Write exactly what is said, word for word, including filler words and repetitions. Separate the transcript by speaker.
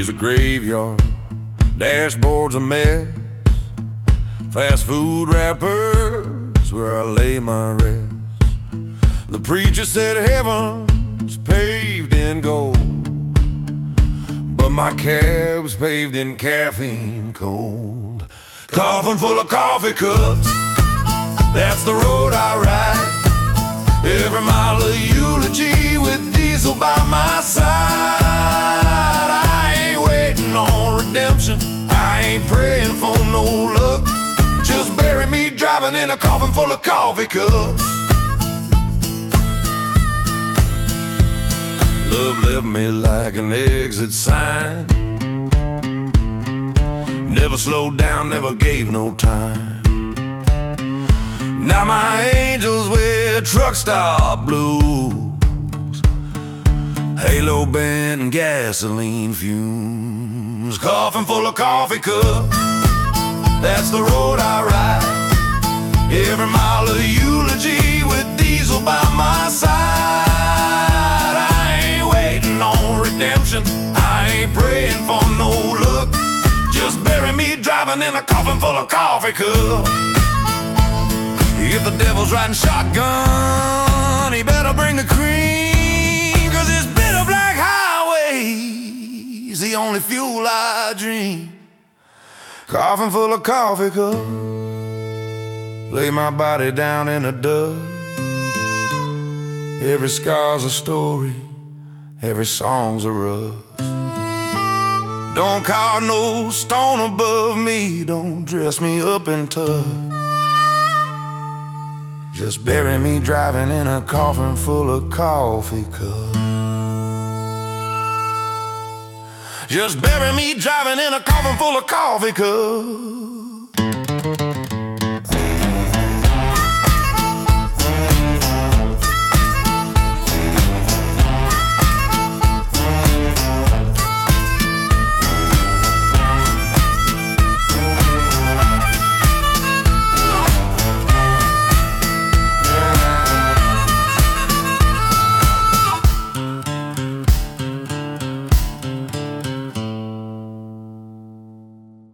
Speaker 1: is a graveyard, dashboard's a mess, fast food wrappers where I lay my rest. The preacher said heaven's paved in gold, but my cab's paved in caffeine cold. Coffin full of coffee cups, that's the road I ride. Every mile a eulogy with diesel by my side. I ain't waiting on redemption, I ain't praying for no luck. Just bury me driving in a coffin full of coffee cups. Love left me like an exit sign, never slowed down, never gave no time. Now my angels wear truck stop blues, halo band and gasoline fumes. Coffin full of coffee cups, that's the road I ride. Every mile a eulogy with diesel by my side. I ain't waiting on redemption, I ain't praying for no luck. Just bury me driving in a coffin full of coffee cups. If the devil's riding shotgun, he better bring the cream, 'cause this bitter black highway's the only fuel I dream. Coffin full of coffee cups, lay my body down in the dust. Every scar's a story, every song's a rust. Don't carve no stone above me, don't dress me up in tough. Just bury me driving in a coffin full of coffee cups. Just bury me driving in a coffin full of coffee cups.